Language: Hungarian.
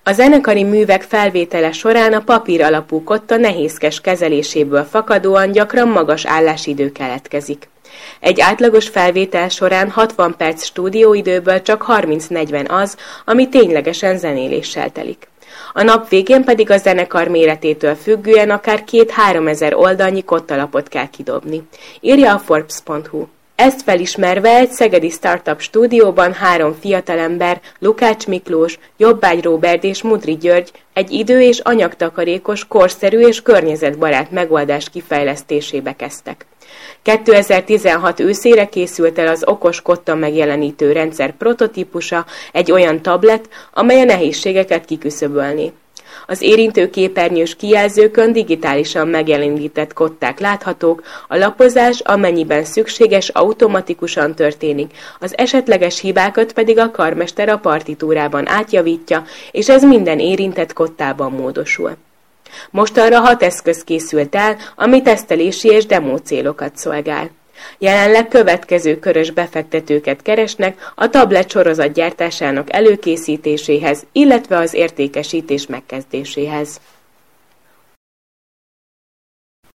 A zenekari művek felvétele során a papír alapú kotta nehézkes kezeléséből fakadóan gyakran magas állásidő keletkezik. Egy átlagos felvétel során 60 perc stúdióidőből csak 30-40 az, ami ténylegesen zenéléssel telik. A nap végén pedig a zenekar méretétől függően akár 2-3 ezer oldalnyi kottalapot kell kidobni, írja a Forbes.hu. Ezt felismerve egy szegedi startup stúdióban 3 fiatalember, Lukács Miklós, Jobbágy Róbert és Mudry György egy idő- és anyagtakarékos, korszerű és környezetbarát megoldás kifejlesztésébe kezdtek. 2016 őszére készült el az okos kotta megjelenítő rendszer prototípusa, egy olyan tablet, amely a nehézségeket kiküszöbölné. Az érintő képernyős kijelzőkön digitálisan megjelenített kották láthatók, a lapozás, amennyiben szükséges, automatikusan történik, az esetleges hibákat pedig a karmester a partitúrában átjavítja, és ez minden érintett kottában módosul. Mostanra 6 eszköz készült el, ami tesztelési és demo célokat szolgál. Jelenleg következő körös befektetőket keresnek a tablet sorozatgyártásának előkészítéséhez, illetve az értékesítés megkezdéséhez.